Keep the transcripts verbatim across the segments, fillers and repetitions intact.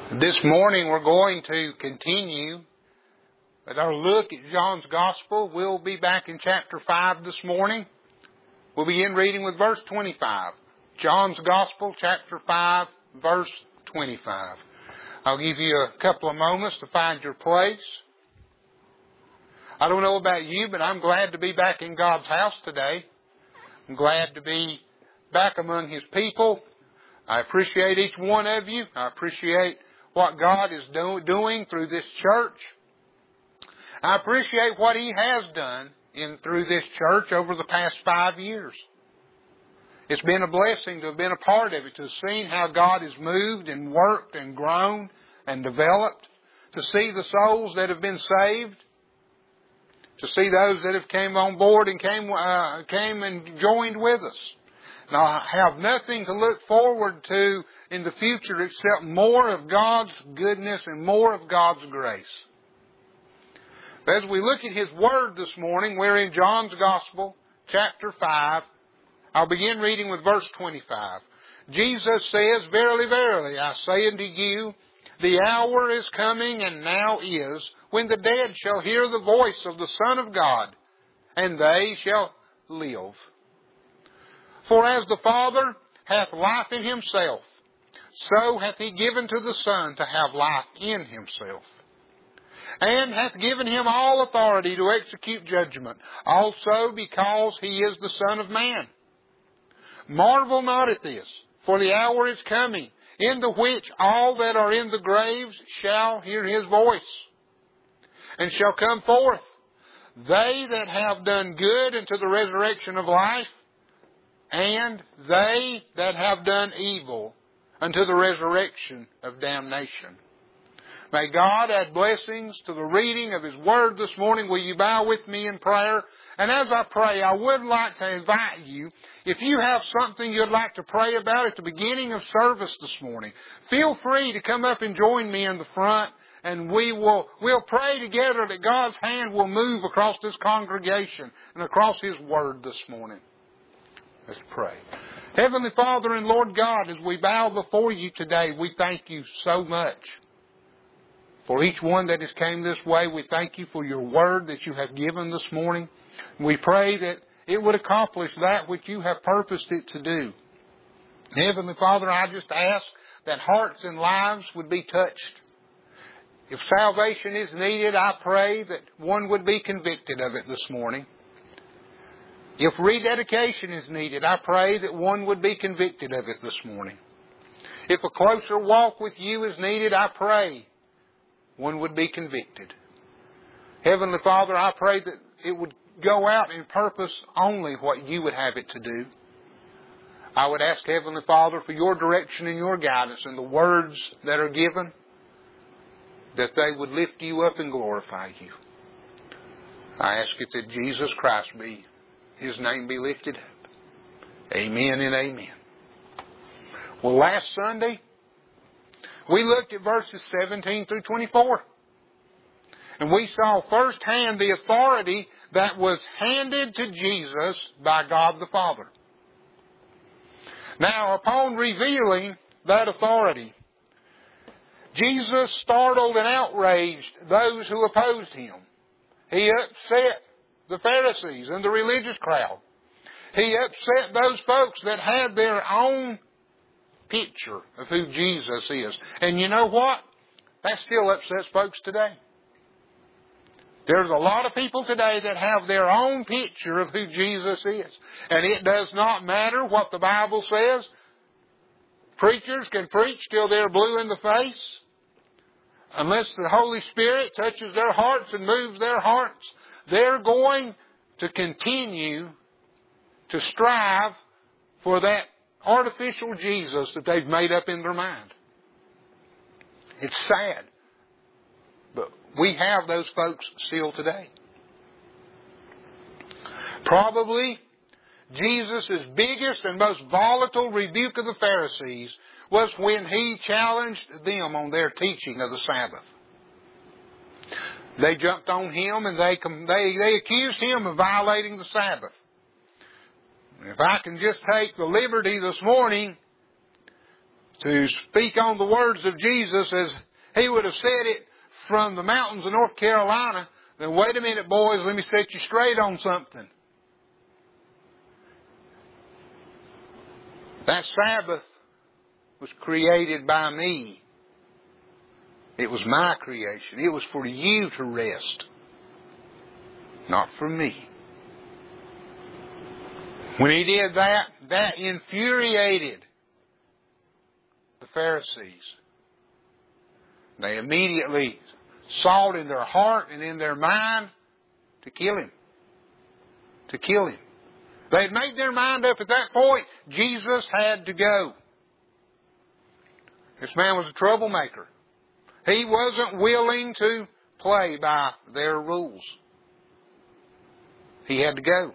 This morning we're going to continue with our look at John's Gospel. We'll be back in chapter five this morning. We'll begin reading with verse twenty-five. John's Gospel, chapter five, verse twenty-five. I'll give you a couple of moments to find your place. I don't know about you, but I'm glad to be back in God's house today. I'm glad to be back among His people. I appreciate each one of you. I appreciate what God is do- doing through this church. I appreciate what He has done in through this church over the past five years. It's been a blessing to have been a part of it, to have seen how God has moved and worked and grown and developed, to see the souls that have been saved, to see those that have came on board and came uh, came and joined with us. Now, I have nothing to look forward to in the future except more of God's goodness and more of God's grace. But as we look at His Word this morning, we're in John's Gospel, chapter five. I'll begin reading with verse twenty-five. Jesus says, "Verily, verily, I say unto you, the hour is coming, and now is, when the dead shall hear the voice of the Son of God, and they shall live. For as the Father hath life in Himself, so hath He given to the Son to have life in Himself. And hath given Him all authority to execute judgment, also because He is the Son of Man. Marvel not at this, for the hour is coming, in the which all that are in the graves shall hear His voice, and shall come forth, they that have done good unto the resurrection of life, and they that have done evil unto the resurrection of damnation." May God add blessings to the reading of His Word this morning. Will you bow with me in prayer? And as I pray, I would like to invite you, if you have something you'd like to pray about at the beginning of service this morning, feel free to come up and join me in the front, and we will we'll pray together that God's hand will move across this congregation and across His Word this morning. Let's pray. Heavenly Father and Lord God, as we bow before You today, we thank You so much for each one that has came this way. We thank You for Your Word that You have given this morning. We pray that it would accomplish that which You have purposed it to do. Heavenly Father, I just ask that hearts and lives would be touched. If salvation is needed, I pray that one would be convicted of it this morning. If rededication is needed, I pray that one would be convicted of it this morning. If a closer walk with You is needed, I pray one would be convicted. Heavenly Father, I pray that it would go out and purpose only what You would have it to do. I would ask, Heavenly Father, for Your direction and Your guidance in the words that are given, that they would lift You up and glorify You. I ask it that Jesus Christ be His name be lifted up. Amen and amen. Well, last Sunday, we looked at verses seventeen through twenty-four. And we saw firsthand the authority that was handed to Jesus by God the Father. Now, upon revealing that authority, Jesus startled and outraged those who opposed Him. He upset the Pharisees and the religious crowd. He upset those folks that had their own picture of who Jesus is. And you know what? That still upsets folks today. There's a lot of people today that have their own picture of who Jesus is. And it does not matter what the Bible says. Preachers can preach till they're blue in the face. Unless the Holy Spirit touches their hearts and moves their hearts, they're going to continue to strive for that artificial Jesus that they've made up in their mind. It's sad, but we have those folks still today. Probably Jesus' biggest and most volatile rebuke of the Pharisees was when He challenged them on their teaching of the Sabbath. They jumped on Him and they, they, they accused Him of violating the Sabbath. If I can just take the liberty this morning to speak on the words of Jesus as He would have said it from the mountains of North Carolina, then wait a minute, boys, let me set you straight on something. That Sabbath was created by me. It was my creation. It was for you to rest, not for me. When He did that, that infuriated the Pharisees. They immediately sought in their heart and in their mind to kill Him. To kill Him. They had made their mind up at that point. Jesus had to go. This man was a troublemaker. He wasn't willing to play by their rules. He had to go.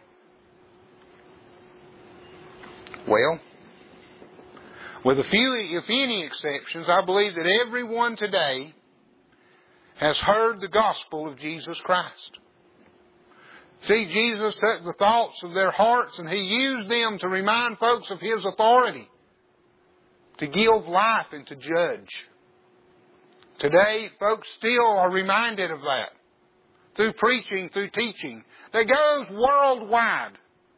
Well, with a few, if any exceptions, I believe that everyone today has heard the gospel of Jesus Christ. See, Jesus took the thoughts of their hearts and He used them to remind folks of His authority, to give life and to judge. Today, folks still are reminded of that through preaching, through teaching, that goes worldwide.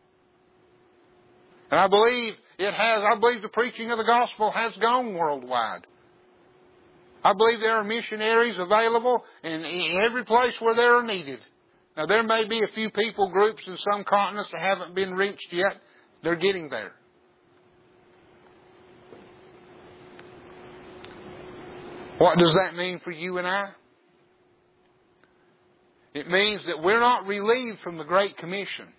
And I believe it has, I believe the preaching of the gospel has gone worldwide. I believe there are missionaries available in every place where they are needed. Now, there may be a few people groups in some continents that haven't been reached yet. They're getting there. What does that mean for you and I? It means that we're not relieved from the Great Commission.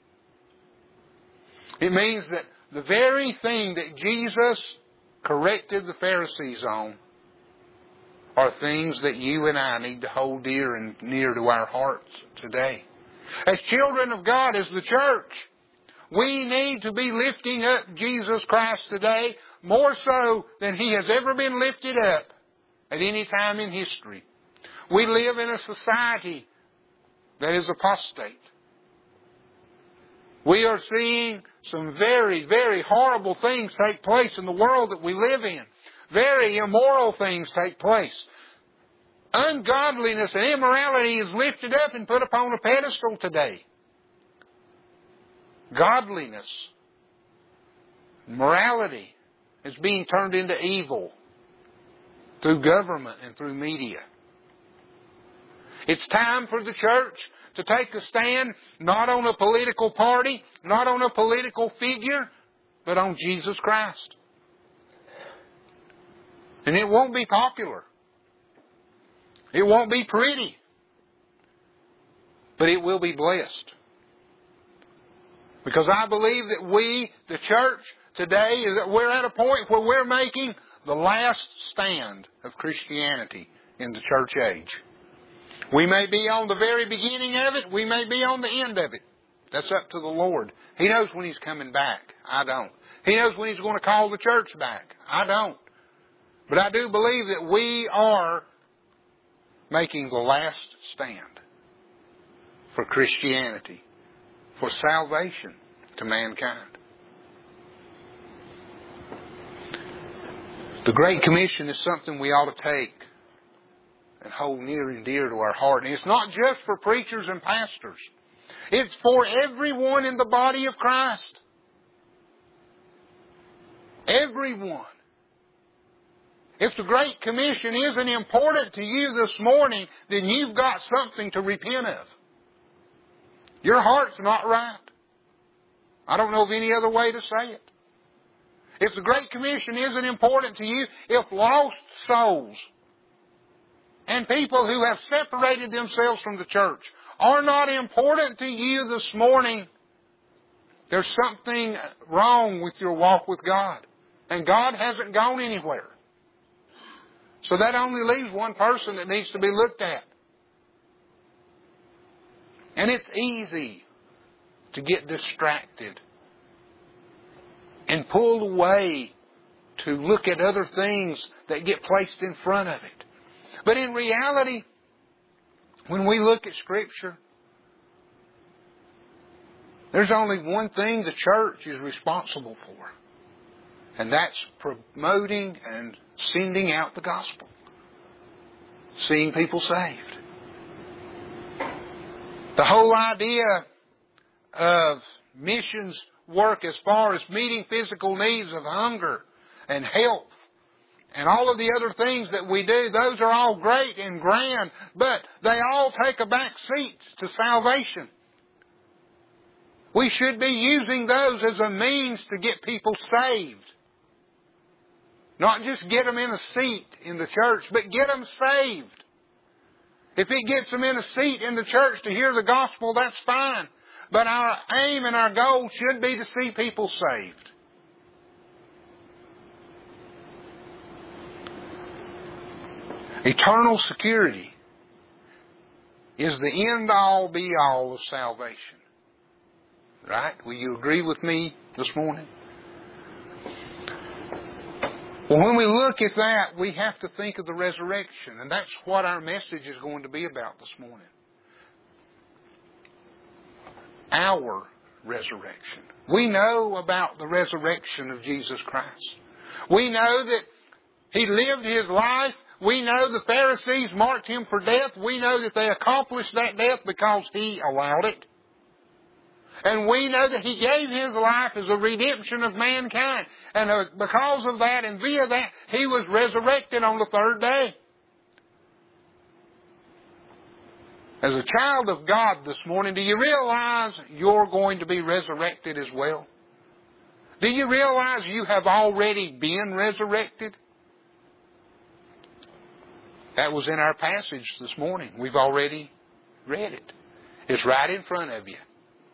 It means that the very thing that Jesus corrected the Pharisees on are things that you and I need to hold dear and near to our hearts today. As children of God, as the church, we need to be lifting up Jesus Christ today more so than He has ever been lifted up at any time in history. We live in a society that is apostate. We are seeing some very, very horrible things take place in the world that we live in. Very immoral things take place. Ungodliness and immorality is lifted up and put upon a pedestal today. Godliness, morality is being turned into evil through government and through media. It's time for the church to take a stand not on a political party, not on a political figure, but on Jesus Christ. And it won't be popular. It won't be pretty. But it will be blessed. Because I believe that we, the church today, is that we're at a point where we're making the last stand of Christianity in the church age. We may be on the very beginning of it. We may be on the end of it. That's up to the Lord. He knows when He's coming back. I don't. He knows when He's going to call the church back. I don't. But I do believe that we are making the last stand for Christianity, for salvation to mankind. The Great Commission is something we ought to take and hold near and dear to our heart. And it's not just for preachers and pastors. It's for everyone in the body of Christ. Everyone. If the Great Commission isn't important to you this morning, then you've got something to repent of. Your heart's not right. I don't know of any other way to say it. If the Great Commission isn't important to you, if lost souls and people who have separated themselves from the church are not important to you this morning, there's something wrong with your walk with God. And God hasn't gone anywhere. So that only leaves one person that needs to be looked at. And it's easy to get distracted and pulled away to look at other things that get placed in front of it. But in reality, when we look at Scripture, there's only one thing the church is responsible for. And that's promoting and sending out the gospel. Seeing people saved. The whole idea of missions work as far as meeting physical needs of hunger and health and all of the other things that we do, those are all great and grand, but they all take a back seat to salvation. We should be using those as a means to get people saved. Not just get them in a seat in the church, but get them saved. If it gets them in a seat in the church to hear the gospel, that's fine. But our aim and our goal should be to see people saved. Eternal security is the end-all, be-all of salvation. Right? Will you agree with me this morning? Well, when we look at that, we have to think of the resurrection. And that's what our message is going to be about this morning. Our resurrection. We know about the resurrection of Jesus Christ. We know that He lived His life. We know the Pharisees marked Him for death. We know that they accomplished that death because He allowed it. And we know that He gave His life as a redemption of mankind. And because of that and via that, He was resurrected on the third day. As a child of God this morning, do you realize you're going to be resurrected as well? Do you realize you have already been resurrected? That was in our passage this morning. We've already read it. It's right in front of you.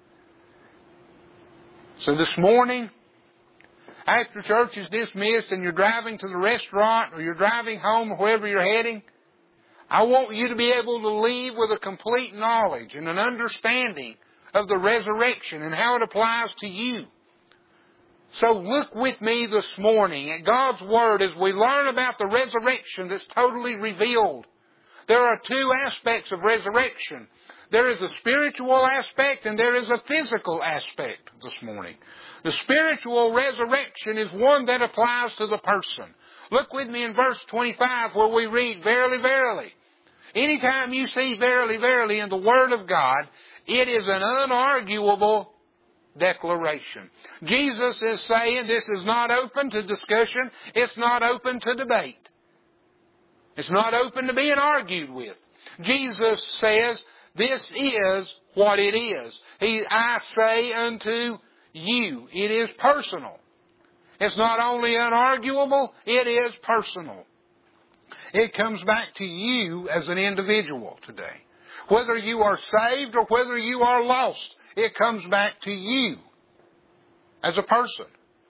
So this morning, after church is dismissed and you're driving to the restaurant or you're driving home or wherever you're heading, I want you to be able to leave with a complete knowledge and an understanding of the resurrection and how it applies to you. So look with me this morning at God's Word as we learn about the resurrection that's totally revealed. There are two aspects of resurrection. There is a spiritual aspect and there is a physical aspect this morning. The spiritual resurrection is one that applies to the person. Look with me in verse twenty-five where we read, "Verily, verily." Anytime you see "verily, verily" in the Word of God, it is an unarguable declaration. Jesus is saying this is not open to discussion. It's not open to debate. It's not open to being argued with. Jesus says, this is what it is. He, I say unto you. It is personal. It's not only unarguable, it is personal. It comes back to you as an individual today. Whether you are saved or whether you are lost, it comes back to you as a person.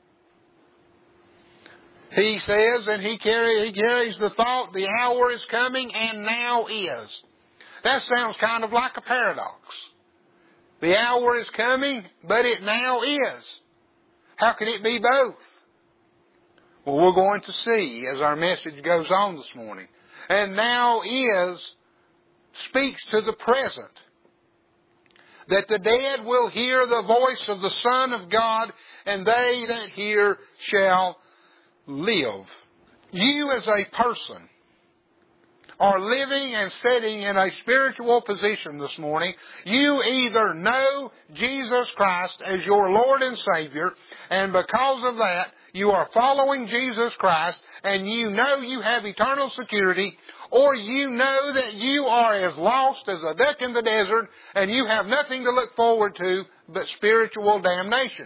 He says, and he, carry, he carries the thought, the hour is coming and now is. That sounds kind of like a paradox. The hour is coming, but it now is. How can it be both? Well, we're going to see as our message goes on this morning. And now is speaks to the present. That the dead will hear the voice of the Son of God, and they that hear shall live. You as a person are living and sitting in a spiritual position this morning. You either know Jesus Christ as your Lord and Savior, and because of that, you are following Jesus Christ, and you know you have eternal security, or you know that you are as lost as a duck in the desert, and you have nothing to look forward to but spiritual damnation.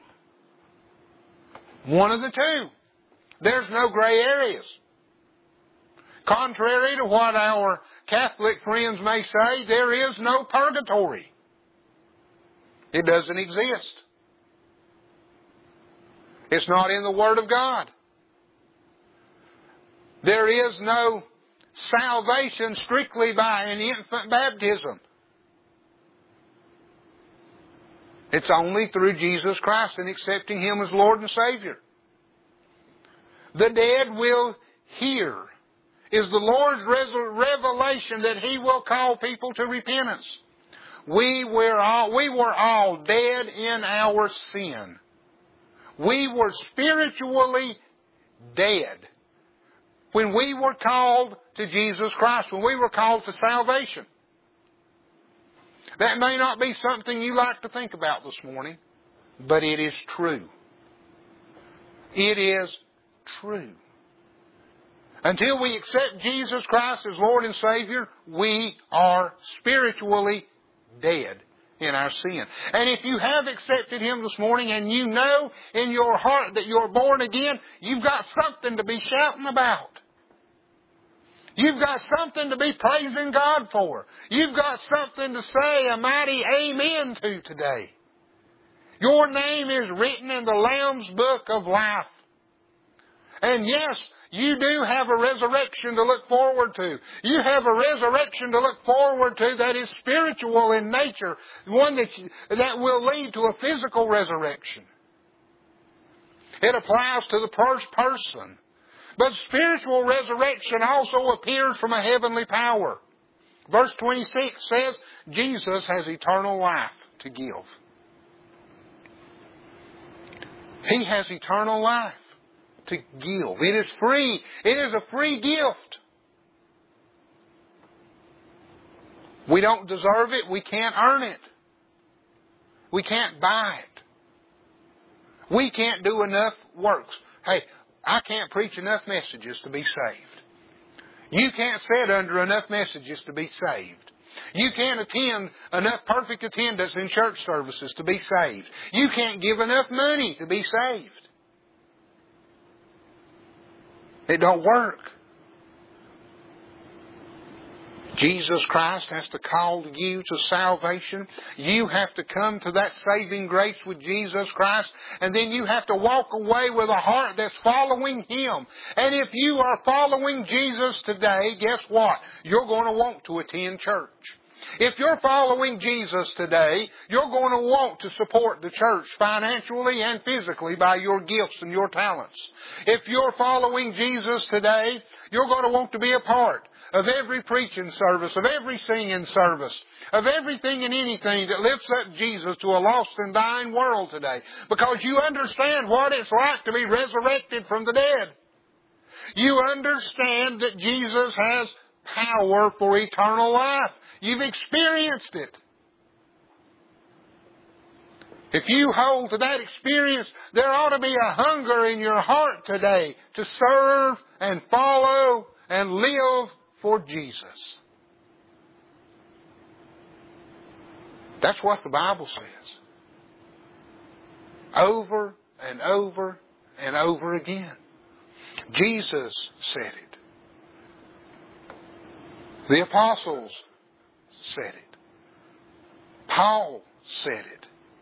One of the two. There's no gray areas. Contrary to what our Catholic friends may say, there is no purgatory. It doesn't exist. It's not in the Word of God. There is no salvation strictly by an infant baptism. It's only through Jesus Christ and accepting Him as Lord and Savior. The dead will hear. Is the Lord's revelation that He will call people to repentance. We were all, we were all dead in our sin. We were spiritually dead when we were called to Jesus Christ, when we were called to salvation. That may not be something you like to think about this morning, but it is true. It is true. Until we accept Jesus Christ as Lord and Savior, we are spiritually dead in our sin. And if you have accepted Him this morning and you know in your heart that you're born again, you've got something to be shouting about. You've got something to be praising God for. You've got something to say a mighty amen to today. Your name is written in the Lamb's Book of Life. And yes, you do have a resurrection to look forward to. You have a resurrection to look forward to that is spiritual in nature. One that, that will lead to a physical resurrection. It applies to the first person. But spiritual resurrection also appears from a heavenly power. Verse twenty-six says, Jesus has eternal life to give. He has eternal life to give. It is free. It is a free gift. We don't deserve it. We can't earn it. We can't buy it. We can't do enough works. Hey, I can't preach enough messages to be saved. You can't sit under enough messages to be saved. You can't attend enough perfect attendance in church services to be saved. You can't give enough money to be saved. It don't work. Jesus Christ has to call you to salvation. You have to come to that saving grace with Jesus Christ. And then you have to walk away with a heart that's following Him. And if you are following Jesus today, guess what? You're going to want to attend church. If you're following Jesus today, you're going to want to support the church financially and physically by your gifts and your talents. If you're following Jesus today, you're going to want to be a part of every preaching service, of every singing service, of everything and anything that lifts up Jesus to a lost and dying world today. Because you understand what it's like to be resurrected from the dead. You understand that Jesus has power for eternal life. You've experienced it. If you hold to that experience, there ought to be a hunger in your heart today to serve and follow and live for Jesus. That's what the Bible says. Over and over and over again. Jesus said it. The apostles said it. Paul said it.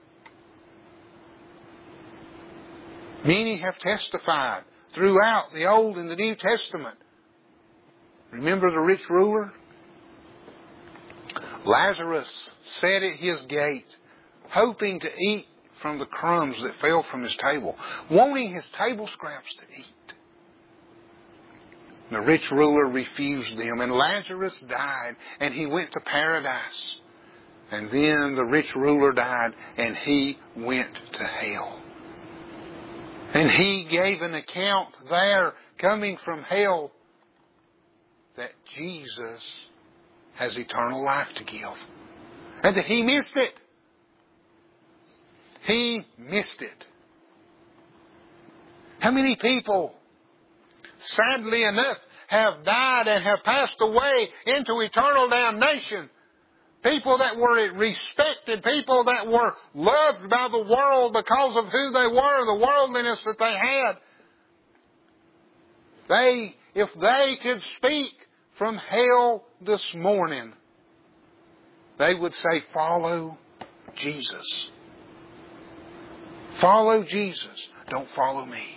Many have testified throughout the Old and the New Testament. Remember the rich ruler? Lazarus sat at his gate, hoping to eat from the crumbs that fell from his table, wanting his table scraps to eat. The rich ruler refused them, and Lazarus died, and he went to paradise. And then the rich ruler died, and he went to hell. And he gave an account there, coming from hell, that Jesus has eternal life to give. And that he missed it. He missed it. How many people, sadly enough, have died and have passed away into eternal damnation? People that were respected, people that were loved by the world because of who they were, the worldliness that they had. They, if they could speak from hell this morning, they would say, follow Jesus. Follow Jesus. Don't follow me.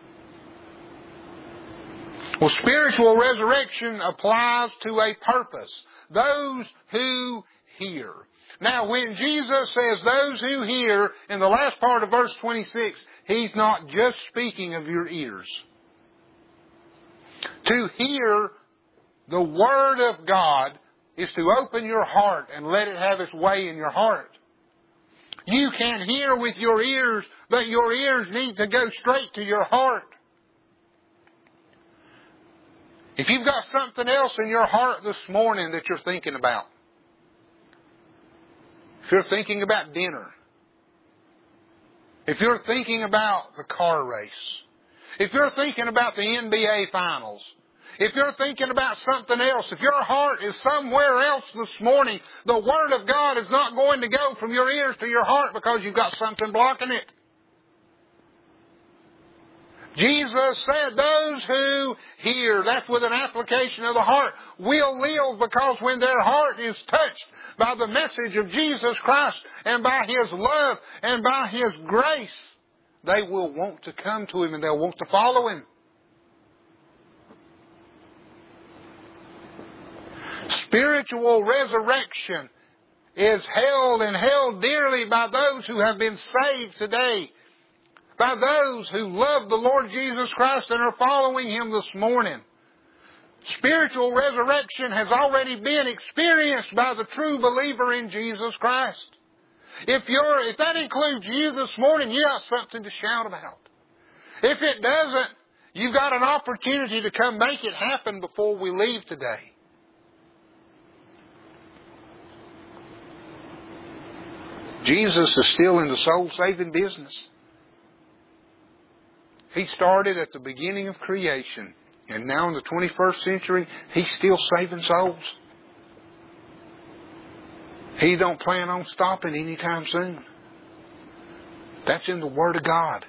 Well, spiritual resurrection applies to a purpose. Those who hear. Now, when Jesus says those who hear, in the last part of verse twenty-six, He's not just speaking of your ears. To hear the Word of God is to open your heart and let it have its way in your heart. You can hear with your ears, but your ears need to go straight to your heart. If you've got something else in your heart this morning that you're thinking about, if you're thinking about dinner, if you're thinking about the car race, if you're thinking about the N B A finals, if you're thinking about something else, if your heart is somewhere else this morning, the Word of God is not going to go from your ears to your heart because you've got something blocking it. Jesus said those who hear, that's with an application of the heart, will live, because when their heart is touched by the message of Jesus Christ and by His love and by His grace, they will want to come to Him and they'll want to follow Him. Spiritual resurrection is held and held dearly by those who have been saved today, by those who love the Lord Jesus Christ and are following Him this morning. Spiritual resurrection has already been experienced by the true believer in Jesus Christ. If you're, if that includes you this morning, you got something to shout about. If it doesn't, you've got an opportunity to come make it happen before we leave today. Jesus is still in the soul-saving business. He started at the beginning of creation, and now in the twenty-first century, He's still saving souls. He don't plan on stopping anytime soon. That's in the Word of God.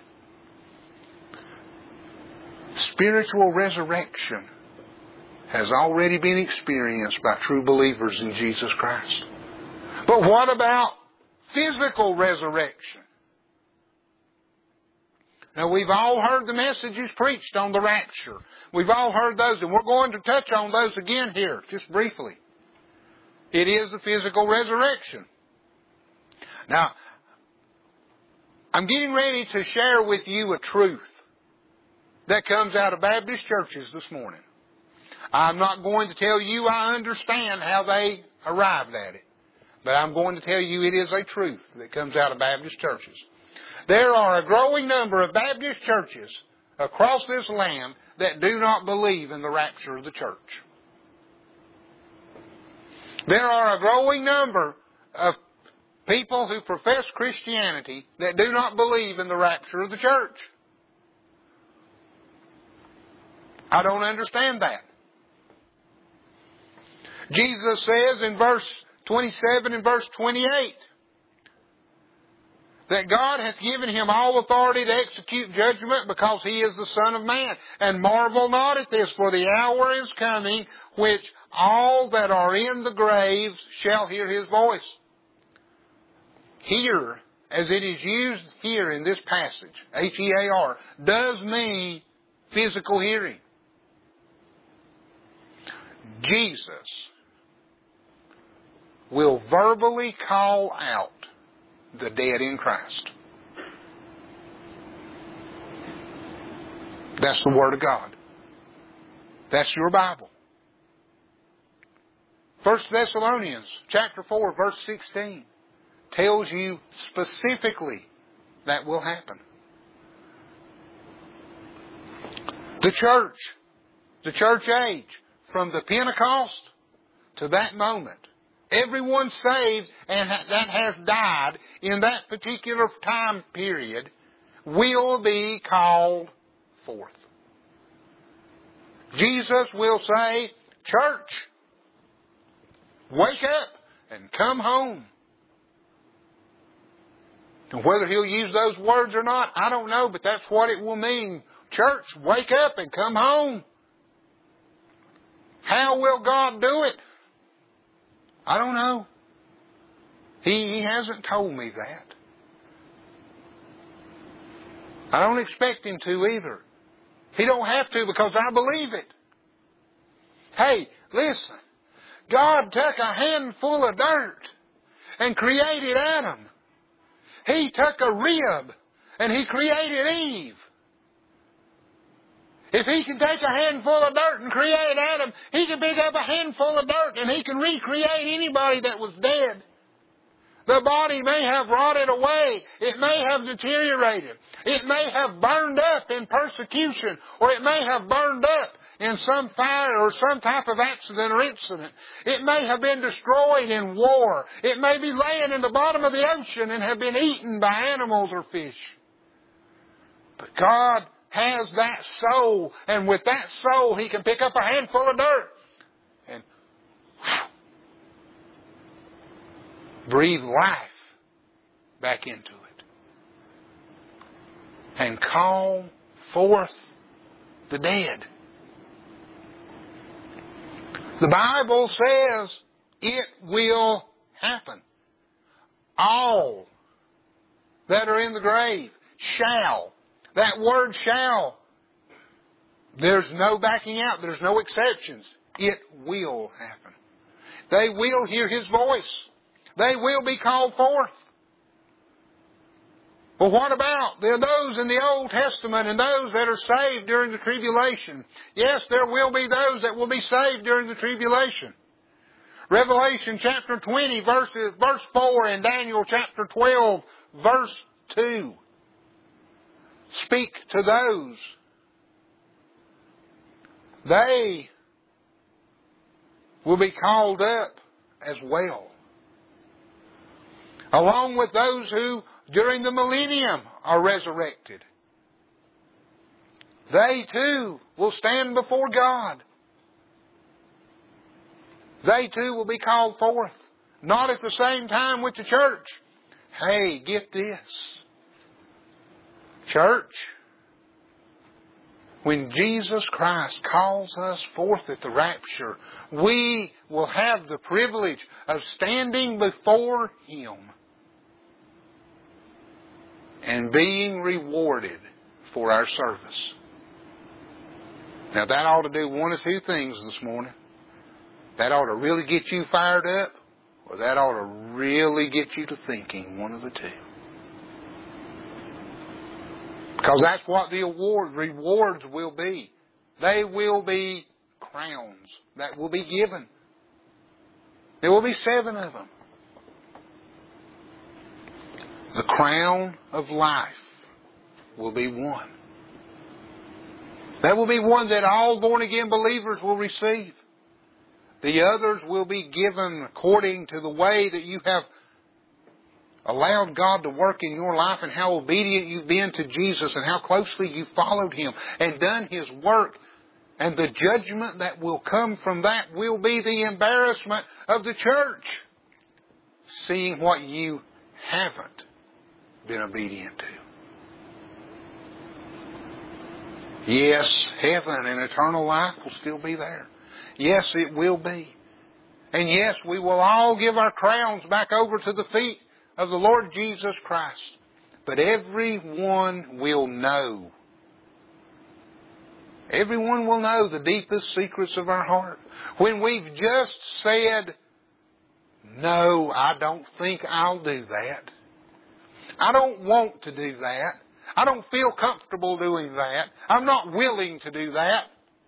Spiritual resurrection has already been experienced by true believers in Jesus Christ. But what about physical resurrection? Now, we've all heard the messages preached on the rapture. We've all heard those, and we're going to touch on those again here, just briefly. It is the physical resurrection. Now, I'm getting ready to share with you a truth that comes out of Baptist churches this morning. I'm not going to tell you I understand how they arrived at it, but I'm going to tell you it is a truth that comes out of Baptist churches. There are a growing number of Baptist churches across this land that do not believe in the rapture of the church. There are a growing number of people who profess Christianity that do not believe in the rapture of the church. I don't understand that. Jesus says in verse twenty-seven and verse twenty-eight that God hath given Him all authority to execute judgment, because He is the Son of Man. And marvel not at this, for the hour is coming which all that are in the graves shall hear His voice. Hear, as it is used here in this passage, H E A R, does mean physical hearing. Jesus will verbally call out the dead in Christ. That's the Word of God. That's your Bible. First Thessalonians chapter four, verse sixteen tells you specifically that will happen. The church, the church age, from the Pentecost to that moment, everyone saved and that has died in that particular time period will be called forth. Jesus will say, church, wake up and come home. And whether He'll use those words or not, I don't know, but that's what it will mean. Church, wake up and come home. How will God do it? I don't know. He, he hasn't told me that. I don't expect Him to either. He don't have to, because I believe it. Hey, listen. God took a handful of dirt and created Adam. He took a rib and He created Eve. If He can take a handful of dirt and create Adam, He can pick up a handful of dirt and He can recreate anybody that was dead. The body may have rotted away. It may have deteriorated. It may have burned up in persecution, or it may have burned up in some fire or some type of accident or incident. It may have been destroyed in war. It may be laying in the bottom of the ocean and have been eaten by animals or fish. But God has that soul, and with that soul He can pick up a handful of dirt and whew, breathe life back into it and call forth the dead. The Bible says it will happen. All that are in the grave shall. That word shall. There's no backing out. There's no exceptions. It will happen. They will hear His voice. They will be called forth. Well, what about there are those in the Old Testament and those that are saved during the tribulation? Yes, there will be those that will be saved during the tribulation. Revelation chapter twenty, verses, verse four, and Daniel chapter twelve, verse two. Speak to those. They will be called up as well. Along with those who during the millennium are resurrected. They too will stand before God. They too will be called forth. Not at the same time with the church. Hey, get this. Church, when Jesus Christ calls us forth at the rapture, we will have the privilege of standing before Him and being rewarded for our service. Now that ought to do one of two things this morning. That ought to really get you fired up, or that ought to really get you to thinking, one of the two. Because that's what the award, rewards will be. They will be crowns that will be given. There will be seven of them. The crown of life will be one. That will be one that all born-again believers will receive. The others will be given according to the way that you have allowed God to work in your life and how obedient you've been to Jesus and how closely you followed Him and done His work. And the judgment that will come from that will be the embarrassment of the church, seeing what you haven't been obedient to. Yes, heaven and eternal life will still be there. Yes, it will be. And yes, we will all give our crowns back over to the feet of the Lord Jesus Christ. But everyone will know. Everyone will know the deepest secrets of our heart. When we've just said, no, I don't think I'll do that. I don't want to do that. I don't feel comfortable doing that. I'm not willing to do that.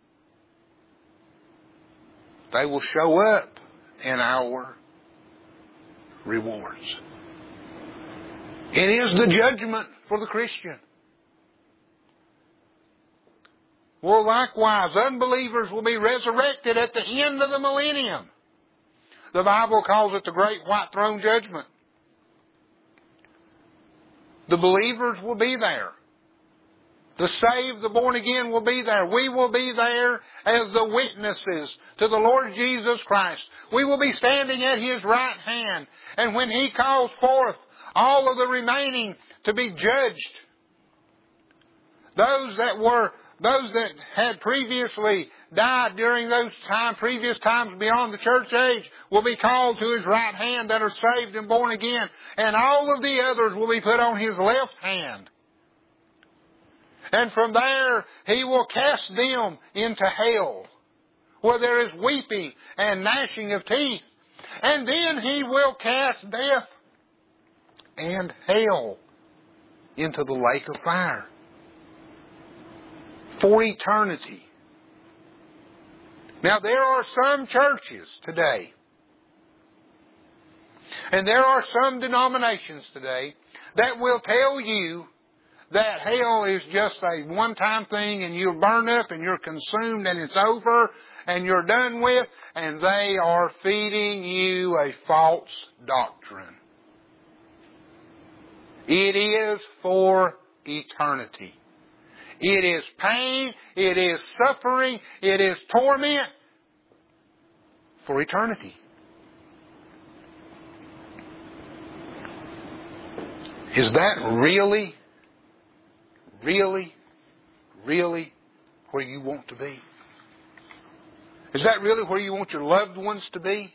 They will show up in our rewards. It is the judgment for the Christian. Well, likewise, unbelievers will be resurrected at the end of the millennium. The Bible calls it the Great White Throne Judgment. The believers will be there. The saved, the born again will be there. We will be there as the witnesses to the Lord Jesus Christ. We will be standing at His right hand. And when He calls forth all of the remaining to be judged, those that were, those that had previously died during those time, previous times beyond the church age will be called to His right hand that are saved and born again. And all of the others will be put on His left hand. And from there, He will cast them into hell, where there is weeping and gnashing of teeth. And then He will cast death and hell into the lake of fire for eternity. Now, there are some churches today And there are some denominations today that will tell you that hell is just a one-time thing and you're burned up and you're consumed and it's over and you're done with, and they are feeding you a false doctrine. It is for eternity. It is pain, it is suffering, it is torment for eternity. Is that really, really, really where you want to be? Is that really where you want your loved ones to be?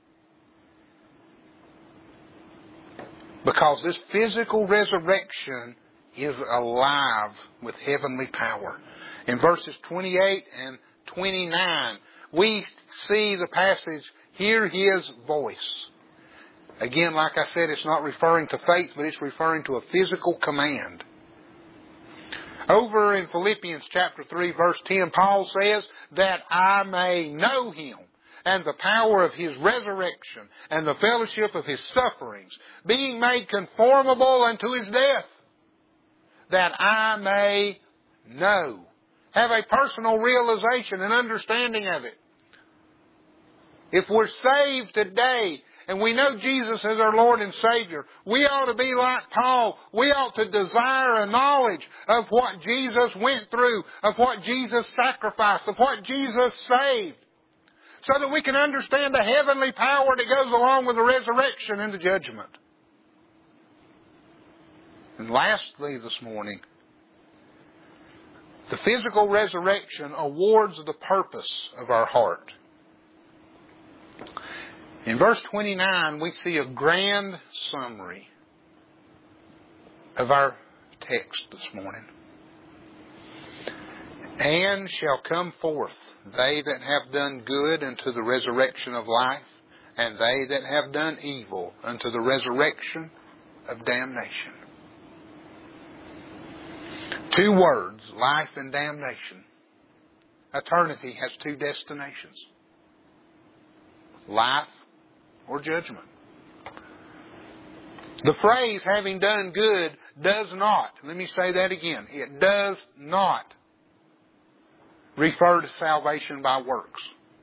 Because this physical resurrection is alive with heavenly power. In verses twenty-eight and twenty-nine, we see the passage, hear His voice. Again, like I said, it's not referring to faith, but it's referring to a physical command. Over in Philippians chapter three, verse ten, Paul says, that I may know Him and the power of His resurrection and the fellowship of His sufferings, being made conformable unto His death, that I may know. Have a personal realization and understanding of it. If we're saved today, and we know Jesus as our Lord and Savior, we ought to be like Paul. We ought to desire a knowledge of what Jesus went through, of what Jesus sacrificed, of what Jesus saved, so that we can understand the heavenly power that goes along with the resurrection and the judgment. And lastly this morning, the physical resurrection awards the purpose of our heart. In verse twenty-nine, we see a grand summary of our text this morning. And shall come forth they that have done good unto the resurrection of life, and they that have done evil unto the resurrection of damnation. Two words, life and damnation. Eternity has two destinations. Life or judgment. The phrase, having done good, does not, let me say that again, it does not refer to salvation by works.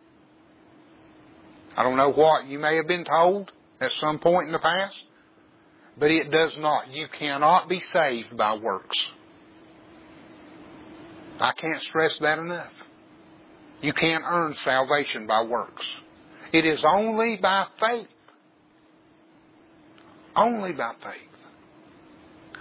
I don't know what you may have been told at some point in the past, but it does not. You cannot be saved by works. I can't stress that enough. You can't earn salvation by works. It is only by faith. Only by faith.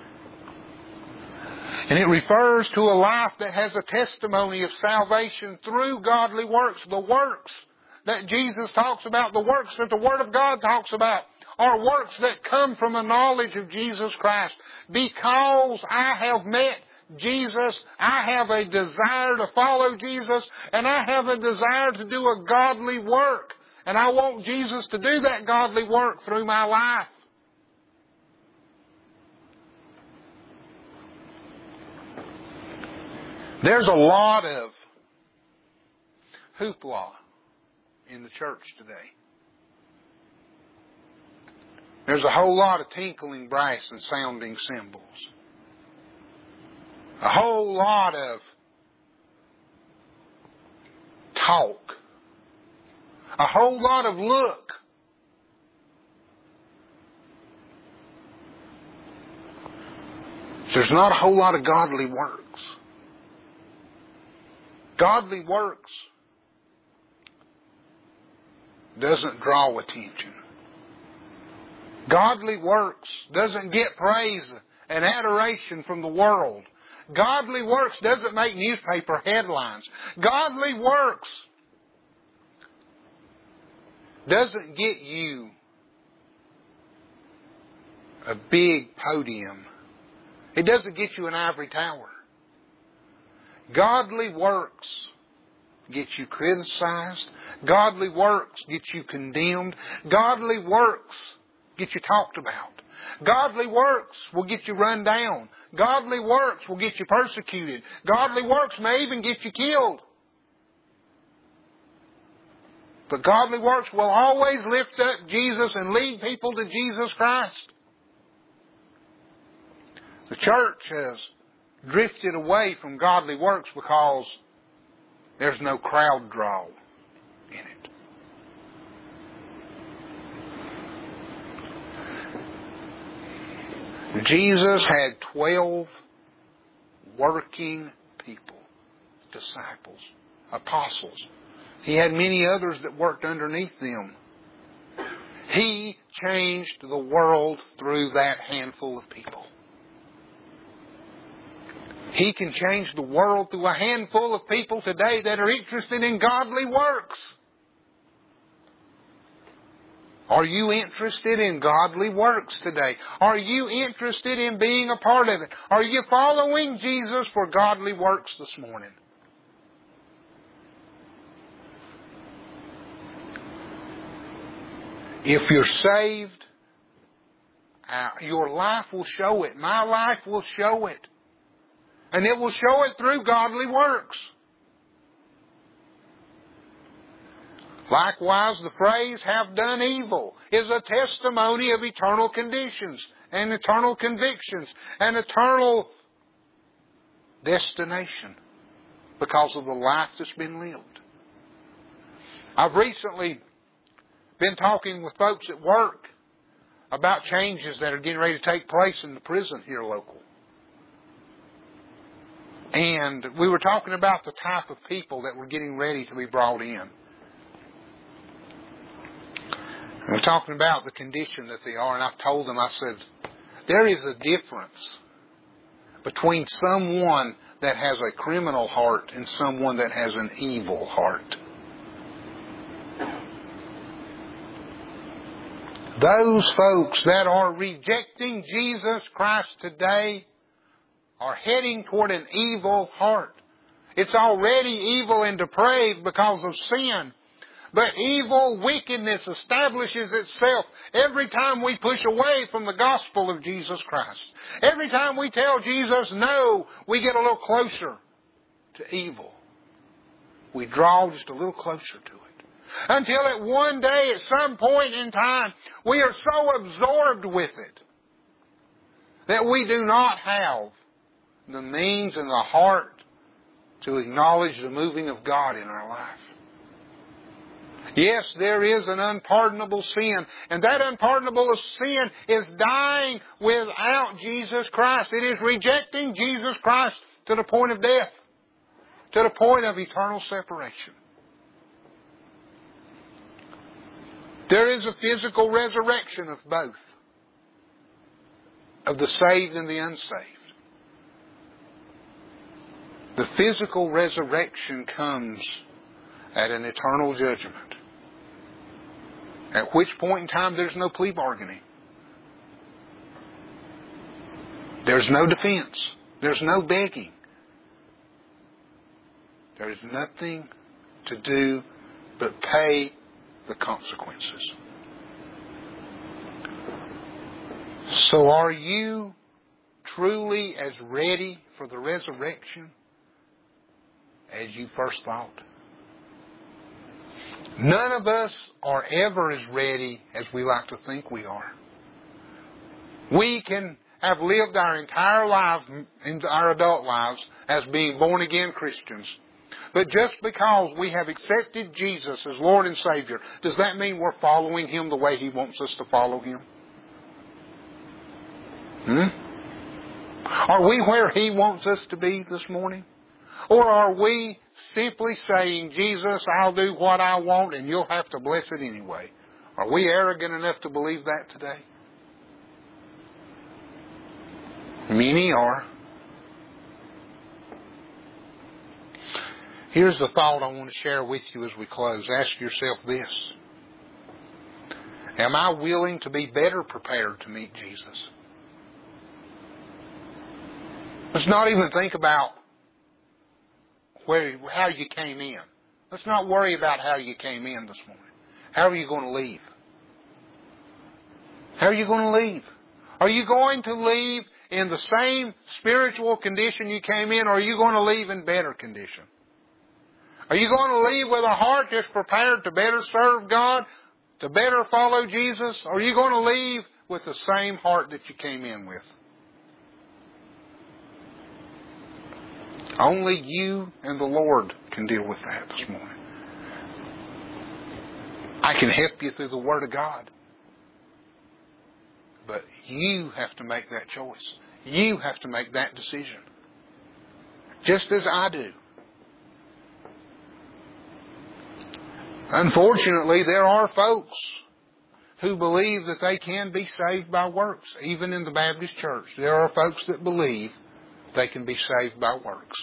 And it refers to a life that has a testimony of salvation through godly works. The works that Jesus talks about, the works that the Word of God talks about, are works that come from a knowledge of Jesus Christ. Because I have met Jesus, I have a desire to follow Jesus, and I have a desire to do a godly work. And I want Jesus to do that godly work through my life. There's a lot of hoopla in the church today. There's a whole lot of tinkling brass and sounding cymbals. A whole lot of talk. A whole lot of look. There's not a whole lot of godly works. Godly works doesn't draw attention. Godly works doesn't get praise and adoration from the world. Godly works doesn't make newspaper headlines. Godly works doesn't get you a big podium. It doesn't get you an ivory tower. Godly works get you criticized. Godly works get you condemned. Godly works get you talked about. Godly works will get you run down. Godly works will get you persecuted. Godly works may even get you killed. But godly works will always lift up Jesus and lead people to Jesus Christ. The church has drifted away from godly works because there's no crowd draw in it. Jesus had twelve working people, disciples, apostles. He had many others that worked underneath them. He changed the world through that handful of people. He can change the world through a handful of people today that are interested in godly works. Are you interested in godly works today? Are you interested in being a part of it? Are you following Jesus for godly works this morning? If you're saved, uh, your life will show it. My life will show it. And it will show it through godly works. Likewise, the phrase, have done evil, is a testimony of eternal conditions and eternal convictions and eternal destination because of the life that's been lived. I've recently been talking with folks at work about changes that are getting ready to take place in the prison here local. And we were talking about the type of people that were getting ready to be brought in. And we're talking about the condition that they are. And I've told them, I said, there is a difference between someone that has a criminal heart and someone that has an evil heart. Those folks that are rejecting Jesus Christ today are heading toward an evil heart. It's already evil and depraved because of sin. But evil, wickedness establishes itself every time we push away from the gospel of Jesus Christ. Every time we tell Jesus no, we get a little closer to evil. We draw just a little closer to it. Until at one day, at some point in time, we are so absorbed with it that we do not have the means and the heart to acknowledge the moving of God in our life. Yes, there is an unpardonable sin, and that unpardonable sin is dying without Jesus Christ. It is rejecting Jesus Christ to the point of death, to the point of eternal separation. There is a physical resurrection of both, of the saved and the unsaved. The physical resurrection comes at an eternal judgment. At which point in time there's no plea bargaining. There's no defense. There's no begging. There's nothing to do but pay the consequences. So are you truly as ready for the resurrection as you first thought? None of us are ever as ready as we like to think we are. We can have lived our entire life, our adult lives, as being born again Christians. But just because we have accepted Jesus as Lord and Savior, does that mean we're following Him the way He wants us to follow Him? Hmm? Are we where He wants us to be this morning? Or are we simply saying, Jesus, I'll do what I want and you'll have to bless it anyway? Are we arrogant enough to believe that today? Many are. Here's the thought I want to share with you as we close. Ask yourself this. Am I willing to be better prepared to meet Jesus? Let's not even think about where, how you came in. Let's not worry about how you came in this morning. How are you going to leave? How are you going to leave? Are you going to leave in the same spiritual condition you came in, or are you going to leave in better condition? Are you going to leave with a heart that's prepared to better serve God, to better follow Jesus? Or are you going to leave with the same heart that you came in with? Only you and the Lord can deal with that this morning. I can help you through the Word of God. But you have to make that choice. You have to make that decision. Just as I do. Unfortunately, there are folks who believe that they can be saved by works. Even in the Baptist church, there are folks that believe they can be saved by works.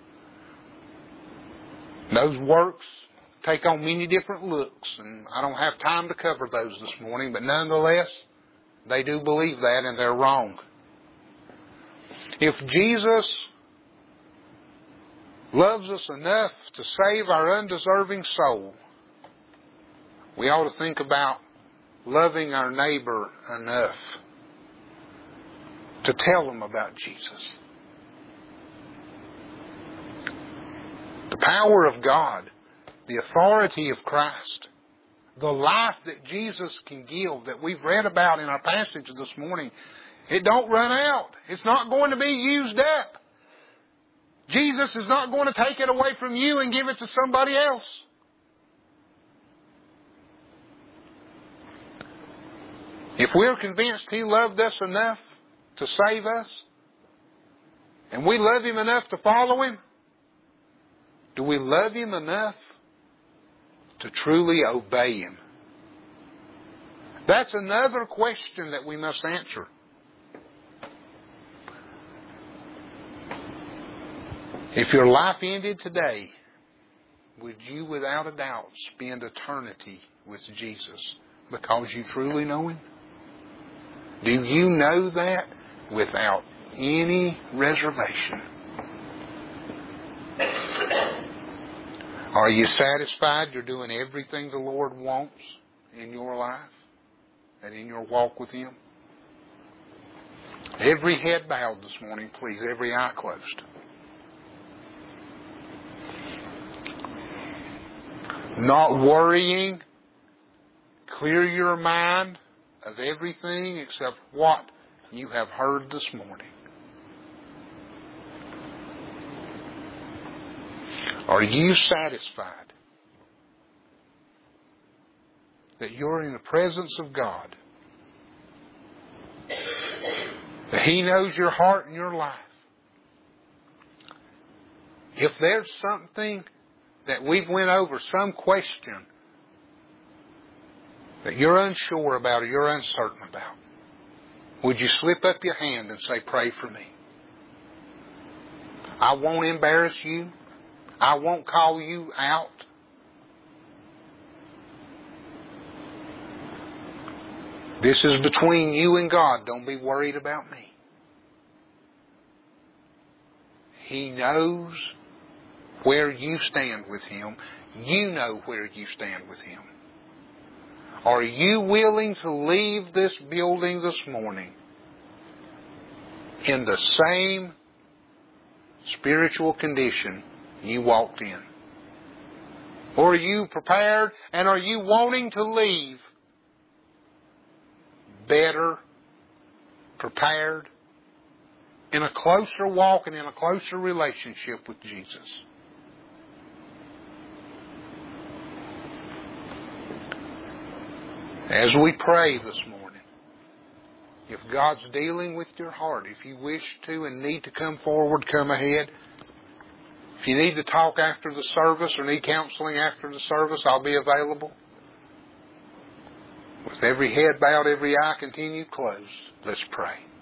Those works take on many different looks, and I don't have time to cover those this morning, but nonetheless, they do believe that, and they're wrong. If Jesus loves us enough to save our undeserving soul, we ought to think about loving our neighbor enough to tell them about Jesus. The power of God, the authority of Christ, the life that Jesus can give that we've read about in our passage this morning, it don't run out. It's not going to be used up. Jesus is not going to take it away from you and give it to somebody else. If we're convinced He loved us enough to save us, and we love Him enough to follow Him, do we love Him enough to truly obey Him? That's another question that we must answer. If your life ended today, would you without a doubt spend eternity with Jesus because you truly know Him? Do you know that without any reservation? Are you satisfied you're doing everything the Lord wants in your life and in your walk with Him? Every head bowed this morning, please. Every eye closed. Not worrying. Clear your mind of everything except what you have heard this morning. Are you satisfied that you're in the presence of God? That He knows your heart and your life? If there's something that we've went over, some question that you're unsure about or you're uncertain about, would you slip up your hand and say, pray for me? I won't embarrass you. I won't call you out. This is between you and God. Don't be worried about me. He knows where you stand with Him. You know where you stand with Him. Are you willing to leave this building this morning in the same spiritual condition you walked in? Or are you prepared and are you wanting to leave better, prepared, in a closer walk and in a closer relationship with Jesus? As we pray this morning, if God's dealing with your heart, if you wish to and need to come forward, come ahead. If you need to talk after the service or need counseling after the service, I'll be available. With every head bowed, every eye continued closed, let's pray.